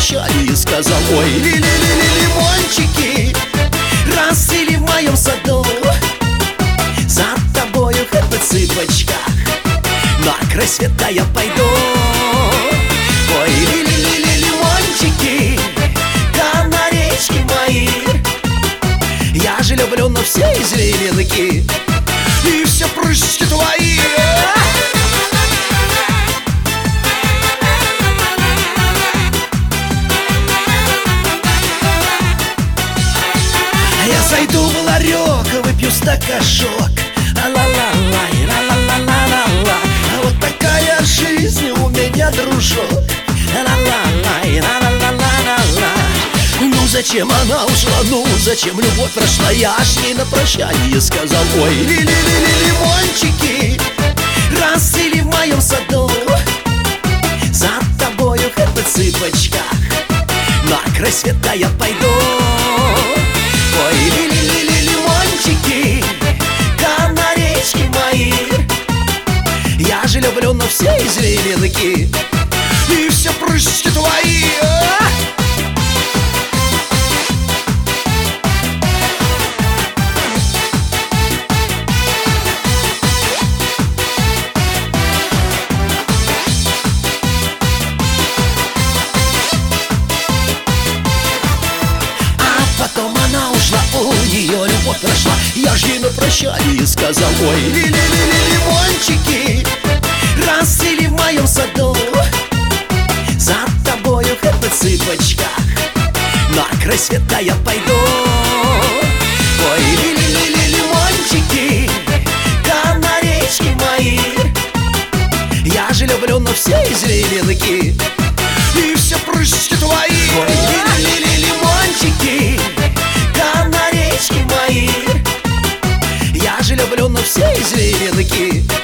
прощание сказал: ой, лимончики расцвели в моем саду, за тобою хоть на цыпочках на край света я пойду. Ой, лимончики, канаречки мои, я же люблю на все извилинки и все прыжки твои. Я зайду в ларек, выпью стакашок, ла-ла-ла-лай, ла-ла-ла-ла-ла-ла. А вот такая жизнь у меня, дружок, ла-ла-лай, ла-ла-ла-ла-ла-ла. Ну зачем она ушла, ну зачем любовь прошла? Я ж ей на прощание сказал: ой, лимончики расцвели в моем саду, за тобою хоть на цыпочках на край света я пойду. Ой, лимончики, канаречки мои, я же люблю на все извилинки и все прыжки твои. У нее любовь прошла, я ж ей на прощание сказал: ой, лимончики расцвели в моем саду, за тобою хоть на цыпочках на край света я пойду. Ой, лимончики, канаречки мои, я же люблю на все извилинки и все прыжки твои. Ой, лимончики, канаречки мои, я же люблю на все извилинки